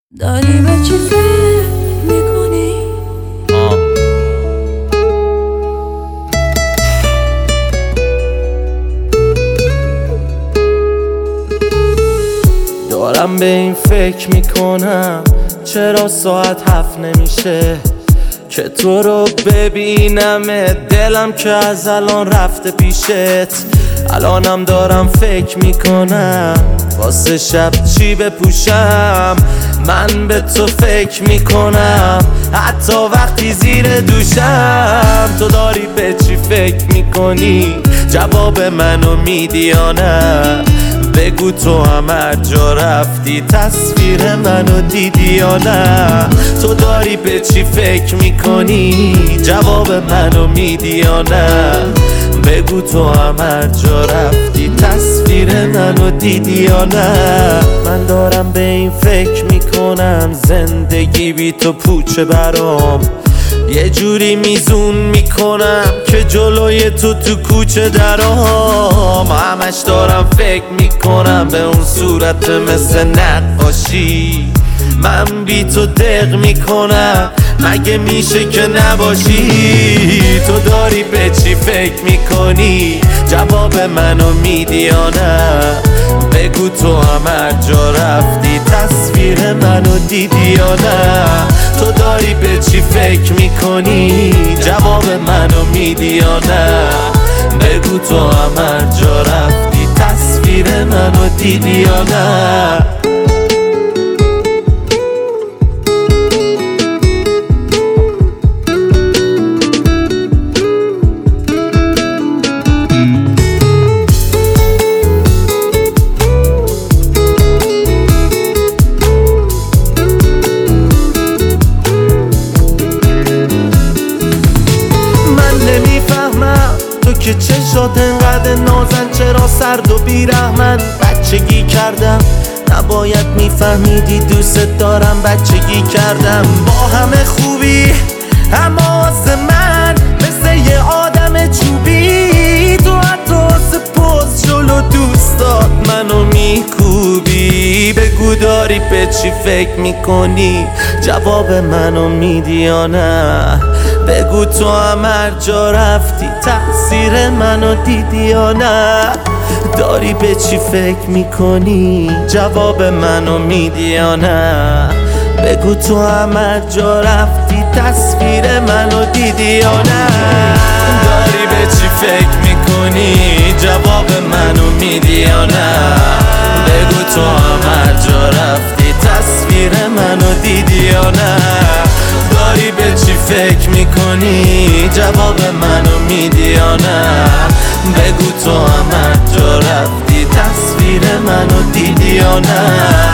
داری به چی فکر میکنی؟ دارم به این فکر میکنم چرا ساعت 7 نمیشه که تو رو ببینم. دلم که از الان رفته پیشت، الانم دارم فکر میکنم واسه شب چی بپوشم. من به تو فکر میکنم حتی وقتی زیر دوشم. تو داری به چی فکر میکنی؟ جواب منو میدی یا نه؟ بگو تو هم هر جا رفتی تصویر منو دیدی یا نه؟ تو داری به چی فکر میکنی؟ جواب منو میدی یا نه؟ بگو تو هم هر جا رفتی تصویر منو دیدی یا نه؟ من دارم به این فکر میکنم زندگی بی تو پوچه برام. یه جوری میزون میکنم که جلوی تو کوچه درام. همش دارم فکر میکنم به اون صورت مثل نقاشی. من بی تو دق میکنم مگه میشه که نباشی؟ تو داری به چی فکر میکنی؟ جواب منو میدی یا نه؟ بگو تو هم هر جا رفتی تصویر منو دیدی یا نه؟ تو داری به چی فکر میکنی؟ جواب منو میدی یا نه؟ بگو تو هم هر جا رفتی تصویر منو دیدی یا نه؟ تو که چشات انقدر نازن چرا سرد و بیرحمن؟ بچگی کردم نباید میفهمیدی دوست دارم. بچگی کردم با همه خوبی اما واسه من مثل یه آدم چوبی. تو حتی واسه پوز جلو دوستات منو میکوبی. بگو داری به چی فکر میکنی؟ جواب منو میدی یا نه؟ بگو تو هم هر جا رفتی تأثیر منو دیدی یا نه؟ داری به چی فکر میکنی؟ جواب منو میدی یا نه؟ بگو تو هم هر جا رفتی تصویر منو دیدی یا نه؟ داری به چی فکر میکنی؟ جواب منو میدی یا نه؟ بگو تو هم هر جا رفتی تصویر منو دیدی یا نه؟ داری به چی فکر میکنی؟ جواب منو میدی یا نه؟ بگو تو هم هر جا رفتی تصویر منو دیدی یا نه؟